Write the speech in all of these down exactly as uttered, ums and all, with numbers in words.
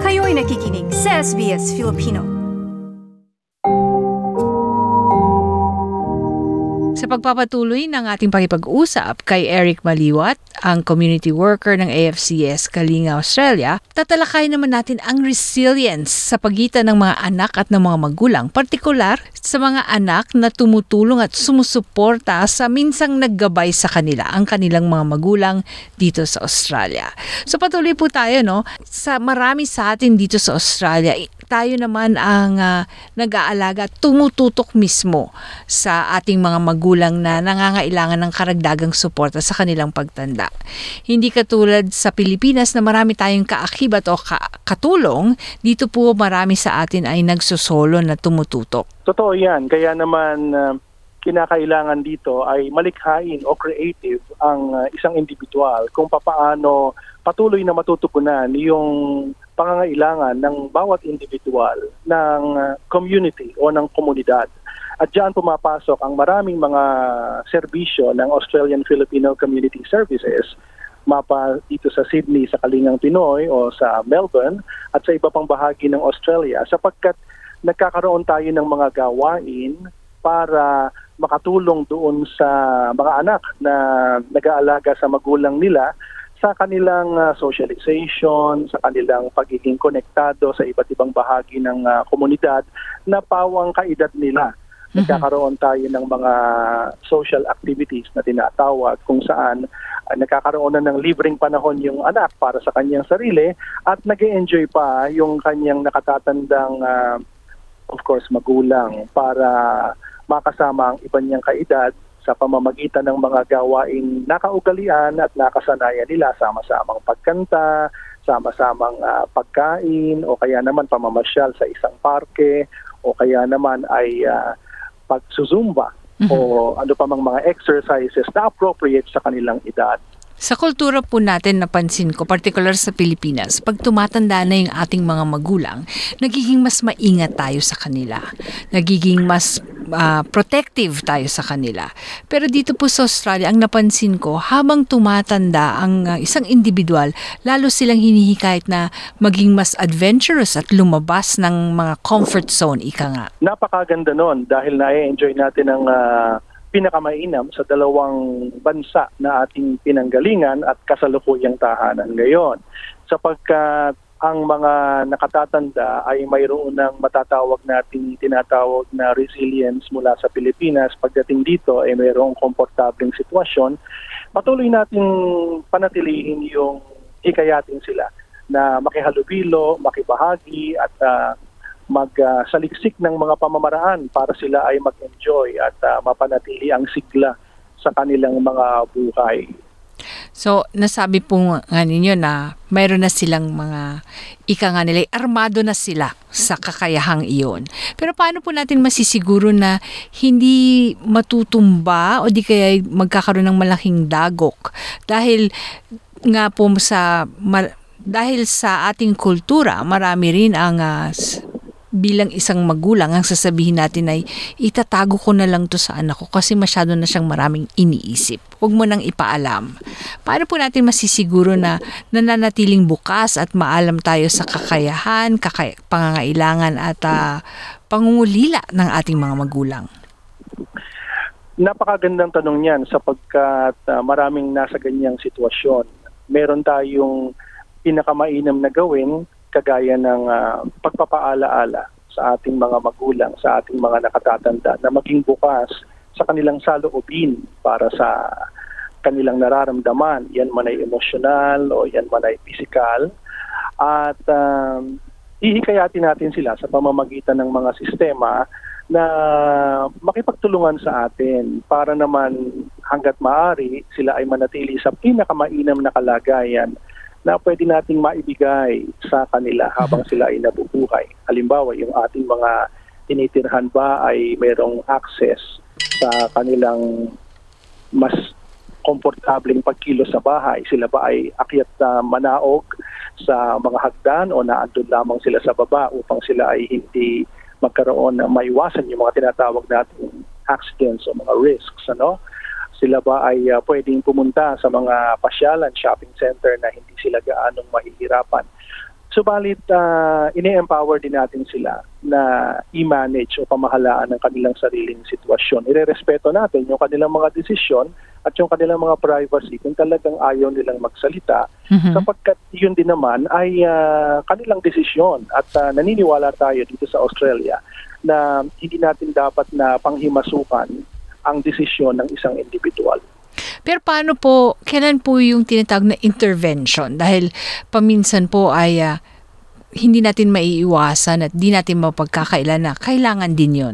Kayo'y nakikinig sa S B S Filipino. Sa pagpapatuloy ng ating pakipag-usap kay Eric Maliwat, ang community worker ng A F C S Kalinga, Australia, tatalakay naman natin ang resilience sa pagitan ng mga anak at ng mga magulang, partikular sa mga anak na tumutulong at sumusuporta sa minsang naggabay sa kanila, ang kanilang mga magulang dito sa Australia. So patuloy po tayo, no? Sa marami sa atin dito sa Australia, tayo naman ang uh, nag-aalaga, tumututok mismo sa ating mga magulang na nangangailangan ng karagdagang suporta sa kanilang pagtanda. Hindi katulad sa Pilipinas na marami tayong kaakibat o ka- katulong, dito po marami sa atin ay nagsusolo na tumututok. Totoo yan. Kaya naman uh, kinakailangan dito ay malikhain o creative ang uh, isang individual kung papaano patuloy na matutugunan yung pangangailangan ng bawat individual ng uh, community o ng komunidad. At diyan pumapasok ang maraming mga serbisyo ng Australian Filipino Community Services, mapa dito sa Sydney, sa Kalingang Pinoy o sa Melbourne at sa iba pang bahagi ng Australia, sapagkat nagkakaroon tayo ng mga gawain para makatulong doon sa mga anak na nag-aalaga sa magulang nila sa kanilang uh, socialization, sa kanilang pagiging konektado sa iba't ibang bahagi ng uh, komunidad na pawang kaedad nila. Nagkakaroon tayo ng mga social activities na tinatawag kung saan uh, nagkakaroon na ng libreng panahon yung anak para sa kanyang sarili at nag-e-enjoy pa yung kanyang nakatatandang uh, of course magulang para makasama ang iba niyang kaedad sa pamamagitan ng mga gawaing nakaugalian at nakasanayan nila, sama-samang pagkanta, sama-samang uh, pagkain o kaya naman pamamasyal sa isang parke o kaya naman ay uh, pagsusumba mm-hmm. o ano pa mang mga exercises na appropriate sa kanilang edad. Sa kultura po natin, napansin ko, particular sa Pilipinas, pag tumatanda na yung ating mga magulang, nagiging mas maingat tayo sa kanila. Nagiging mas uh, protective tayo sa kanila. Pero dito po sa Australia, ang napansin ko, habang tumatanda ang uh, isang individual, lalo silang hinihikayat na maging mas adventurous at lumabas ng mga comfort zone, ika nga. Napakaganda nun dahil na-enjoy natin ang uh, pinakamainam sa dalawang bansa na ating pinanggalingan at kasalukuyang tahanan ngayon. Sapagkat ang mga nakatatanda ay mayroon ng matatawag nating tinatawag na resilience mula sa Pilipinas. Pagdating dito ay mayroong komportableng sitwasyon. Patuloy nating panatilihin yung hikayatin sila na makihalubilo, makibahagi at uh, magsaliksik uh, ng mga pamamaraan para sila ay mag-enjoy at uh, mapanatili ang sigla sa kanilang mga buhay. So, nasabi po nga ninyo na mayroon na silang mga, ika nga nila, armado na sila sa kakayahang iyon. Pero paano po natin masisiguro na hindi matutumba o di kaya magkakaroon ng malaking dagok? Dahil nga po sa, ma, dahil sa ating kultura, marami rin ang uh, bilang isang magulang, ang sasabihin natin ay itatago ko na lang to sa anak ko kasi masyado na siyang maraming iniisip. Huwag mo nang ipaalam. Paano po natin masisiguro na nananatiling bukas at maalam tayo sa kakayahan, kakay- pangangailangan at uh, pangungulila ng ating mga magulang? Napakagandang tanong yan sapagkat uh, maraming nasa ganyang sitwasyon. Meron tayong pinakamainam na gawin kagaya ng uh, pagpapaalaala sa ating mga magulang, sa ating mga nakatatanda na maging bukas sa kanilang saloobin para sa kanilang nararamdaman. Yan man ay emosyonal o yan man ay physical. At um, ihikayatin natin sila sa pamamagitan ng mga sistema na makipagtulungan sa atin para naman hanggat maaari sila ay manatili sa pinakamainam na kalagayan na pwede nating maibigay sa kanila habang sila ay nabubuhay. Halimbawa, yung ating mga tinitirhan ba ay mayroong access sa kanilang mas komportableng pagkilos sa bahay. Sila ba ay akyat na manaog sa mga hagdan o naandun lamang sila sa baba upang sila ay hindi magkaroon na maiwasan yung mga tinatawag natin accidents o mga risks, ano? Sila ba ay uh, pwedeng pumunta sa mga pasyalan, shopping center na hindi sila gaanong mahihirapan Subalit, uh, ini-empower din natin sila na i-manage o pamahalaan ang kanilang sariling sitwasyon. Irerespeto natin yung kanilang mga desisyon at yung kanilang mga privacy kung talagang ayaw nilang magsalita, Mhm. sapagkat yun din naman ay uh, kanilang desisyon. At uh, naniniwala tayo dito sa Australia na hindi natin dapat na panghimasukan ang desisyon ng isang individual. Pero paano po, kailan po yung tinatawag na intervention? Dahil paminsan po ay ah, hindi natin maiiwasan at di natin mapagkakailan na kailangan din yun.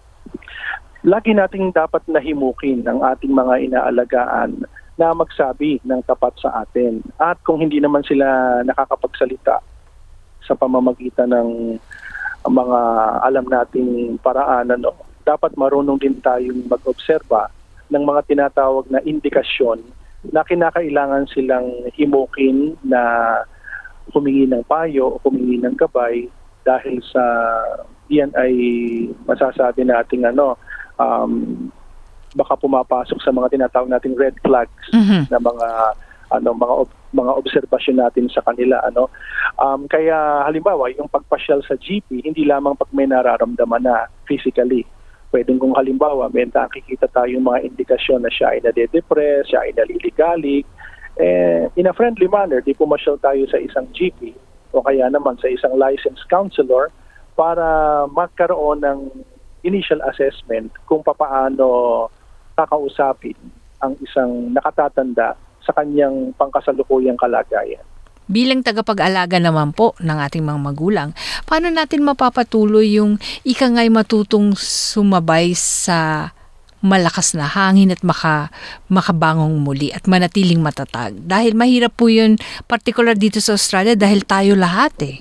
Lagi nating dapat nahimukin ang ating mga inaalagaan na magsabi ng tapat sa atin. At kung hindi naman sila nakakapagsalita sa pamamagitan ng mga alam nating paraan, ano, dapat marunong din tayong mag-obserba ng mga tinatawag na indikasyon na kinakailangan silang himukin na humingi ng payo o humingi ng gabay dahil sa yan ay masasabi nating ano, um, baka pumapasok sa mga tinatawag nating red flags Mhm. na mga ano mga ob- mga obserbasyon natin sa kanila, ano. Um, kaya halimbawa yung pagpasyal sa G P hindi lamang pag may nararamdaman na physically. Pwedeng kung halimbawa may nakikita tayong mga indikasyon na siya ay nade-depress, siya ay naliligalig, eh, in a friendly manner, di pumasyal tayo sa isang G P o kaya naman sa isang licensed counselor para magkaroon ng initial assessment kung papaano kakausapin ang isang nakatatanda sa kanyang pangkasalukuyang kalagayan. Bilang tagapag-alaga naman po ng ating mga magulang, paano natin mapapatuloy yung ika nga'y matutong sumabay sa malakas na hangin at maka, makabangong muli at manatiling matatag? Dahil mahirap po yun, particular dito sa Australia, dahil tayo lahat eh.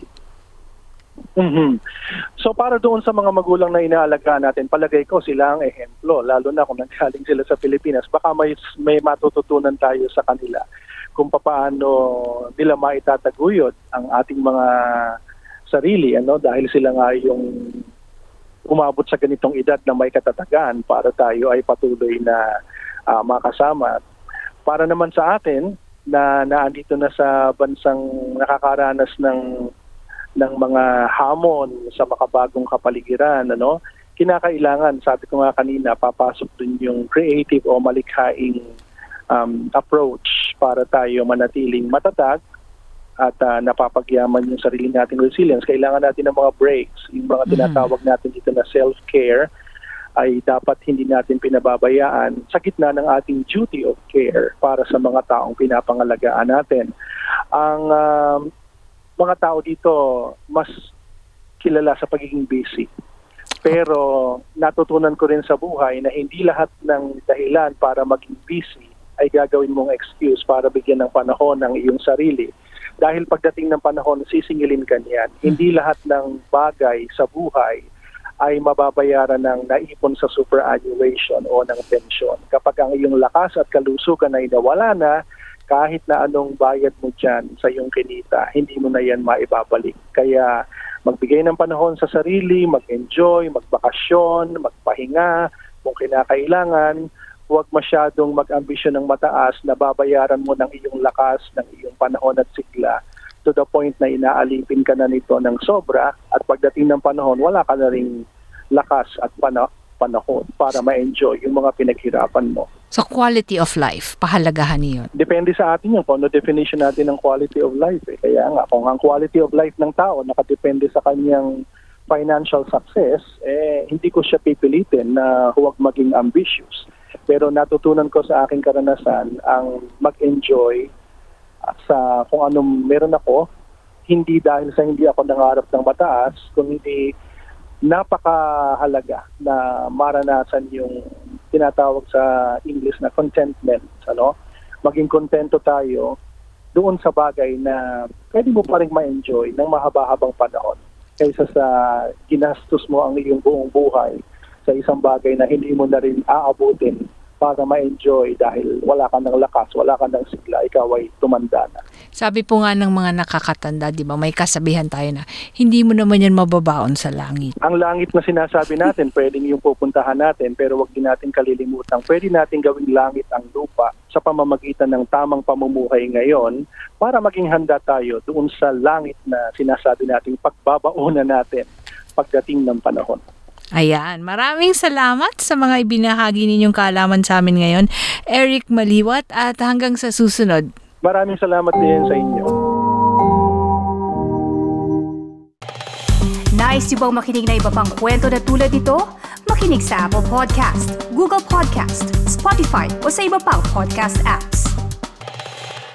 Mhm. So para doon sa mga magulang na inaalagaan natin, palagay ko sila ang ehemplo, lalo na kung nanggaling sila sa Pilipinas. Baka may, may matututunan tayo sa kanila kung paano nila maitataguyod ang ating mga sarili, ano, dahil sila nga yung umabot sa ganitong edad na may katatagan para tayo ay patuloy na uh, makasama. Para naman sa atin na naandito na sa bansang nakakaranas ng ng mga hamon sa makabagong kapaligiran, ano, kinakailangan, sabi ko nga kanina, papasok din yung creative o malikhaing um, approach para tayo manatiling matatag at uh, napapagyaman yung sarili nating resilience. Kailangan natin ng mga breaks, yung mga tinatawag natin dito na self-care ay dapat hindi natin pinababayaan sa gitna ng ating duty of care para sa mga taong pinapangalagaan natin. Ang um, mga tao dito mas kilala sa pagiging busy. Pero natutunan ko rin sa buhay na hindi lahat ng dahilan para maging busy ay gagawin mong excuse para bigyan ng panahon ng iyong sarili. Dahil pagdating ng panahon, sisingilin ka niyan. Hindi lahat ng bagay sa buhay ay mababayaran ng naipon sa superannuation o ng pensyon. Kapag ang iyong lakas at kalusugan ay nawala na, kahit na anong bayad mo dyan sa iyong kinita, hindi mo na yan maibabalik. Kaya magbigay ng panahon sa sarili, mag-enjoy, magbakasyon, magpahinga, kung kinakailangan, huwag masyadong mag-ambisyon ng mataas na babayaran mo ng iyong lakas, ng iyong panahon at sigla to the point na inaalipin ka na nito ng sobra at pagdating ng panahon, wala ka na ring lakas at pana- panahon para ma-enjoy yung mga pinaghirapan mo. So quality of life, pahalagahan niyon. Depende sa atin yun kung ano definition natin ng quality of life. Eh. Kaya nga, kung ang quality of life ng tao nakadepende sa kanyang financial success, eh, hindi ko siya pipilitin na huwag maging ambitious. Pero natutunan ko sa aking karanasan ang mag-enjoy sa kung anong meron ako, hindi dahil sa hindi ako nangarap ng mataas, kundi napakahalaga na maranasan yung tinatawag sa English na contentment, ano? Maging kontento tayo doon sa bagay na pwede mo pa rin ma-enjoy ng mahaba-habang panahon kaysa sa ginastos mo ang iyong buong buhay sa isang bagay na hindi mo na rin aabutin para ma-enjoy dahil wala ka ng lakas, wala ka ng sigla, ikaw ay tumanda na. Sabi po nga ng mga nakakatanda, di ba, may kasabihan tayo na hindi mo naman yan mababaon sa langit. Ang langit na sinasabi natin, pwedeng yung pupuntahan natin, pero wag din natin kalilimutan. Pwede natin gawing langit ang lupa sa pamamagitan ng tamang pamumuhay ngayon para maging handa tayo doon sa langit na sinasabi nating pagbabaonan natin pagdating ng panahon. Ayan, maraming salamat sa mga ibinahagi ninyong kaalaman sa amin ngayon, Eric Maliwat, at hanggang sa susunod. Maraming salamat din sa inyo. Nice yung bang makinig na iba pang kwento na tulad ito? Makinig sa Apple Podcast, Google Podcast, Spotify o sa iba pang podcast apps.